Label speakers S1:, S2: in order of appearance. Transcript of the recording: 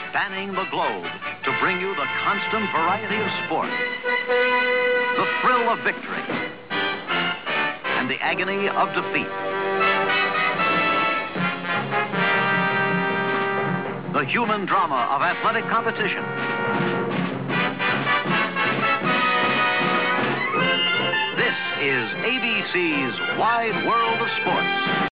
S1: spanning the globe to bring you the constant variety of sport, the thrill of victory, and the agony of defeat. The human drama of athletic competition. This is ABC's Wide World of Sports.